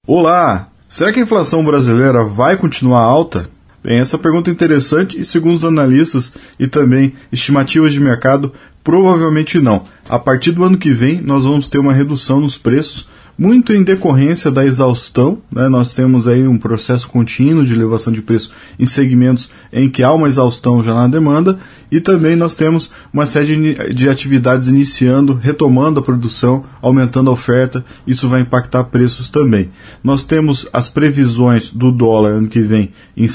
Olá! Será que a inflação brasileira vai continuar alta? Bem, essa pergunta é interessante e, segundo os analistas e também estimativas de mercado, provavelmente não. A partir do ano que vem, nós vamos ter uma redução nos preços, muito em decorrência da exaustão, né? Nós temos aí um processo contínuo de elevação de preço em segmentos em que há uma exaustão já na demanda, e também nós temos uma série de atividades iniciando, retomando a produção, aumentando a oferta. Isso vai impactar preços também. Nós temos as previsões do dólar ano que vem em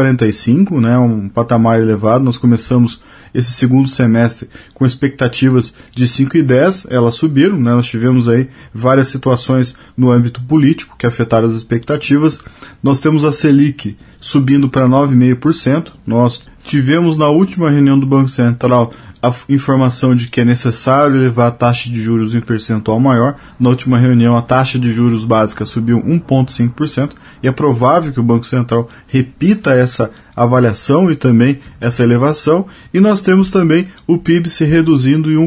5,45, né? Um patamar elevado. Nós começamos esse segundo semestre com expectativas de 5,10, elas subiram, né? Nós tivemos aí várias situações no âmbito político que afetaram as expectativas. Nós temos a Selic subindo para 9,5%. Nós tivemos na última reunião do Banco Central a informação de que é necessário elevar a taxa de juros em percentual maior. Na última reunião, a taxa de juros básica subiu 1,5%, e é provável que o Banco Central repita essa avaliação e também essa elevação. E nós temos também o PIB se reduzindo em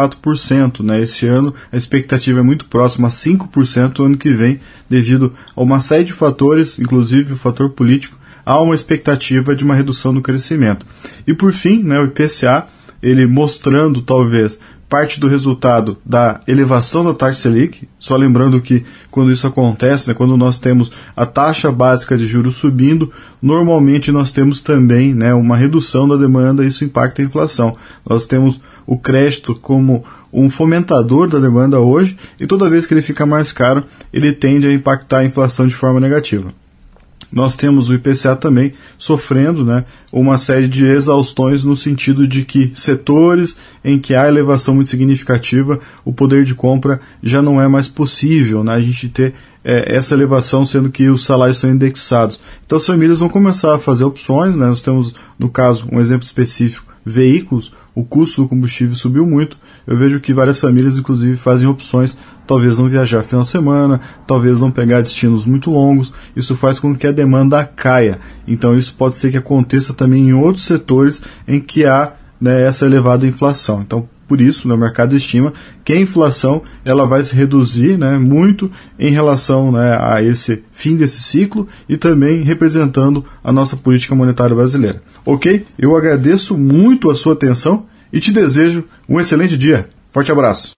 1,4%. Né? Esse ano a expectativa é muito próxima a 5% no ano que vem, devido a uma série de fatores, inclusive o fator político. Há uma expectativa de uma redução do crescimento. E por fim, né, o IPCA, ele mostrando talvez parte do resultado da elevação da taxa Selic. Só lembrando que quando isso acontece, né, quando nós temos a taxa básica de juros subindo, normalmente nós temos também, né, uma redução da demanda, e isso impacta a inflação. Nós temos o crédito como um fomentador da demanda hoje, e toda vez que ele fica mais caro, ele tende a impactar a inflação de forma negativa. Nós temos o IPCA também sofrendo, né, uma série de exaustões, no sentido de que setores em que há elevação muito significativa, o poder de compra já não é mais possível, né, a gente ter essa elevação, sendo que os salários são indexados. Então as famílias vão começar a fazer opções, né, nós temos, no caso, um exemplo específico, veículos. O custo do combustível subiu muito. Eu vejo que várias famílias, inclusive, fazem opções, talvez não viajar final de semana, talvez não pegar destinos muito longos. Isso faz com que a demanda caia. Então isso pode ser que aconteça também em outros setores em que há, né, essa elevada inflação. Então, por isso, né, o mercado estima que a inflação ela vai se reduzir, né, muito em relação, né, a esse fim desse ciclo, e também representando a nossa política monetária brasileira. Ok? Eu agradeço muito a sua atenção e te desejo um excelente dia. Forte abraço.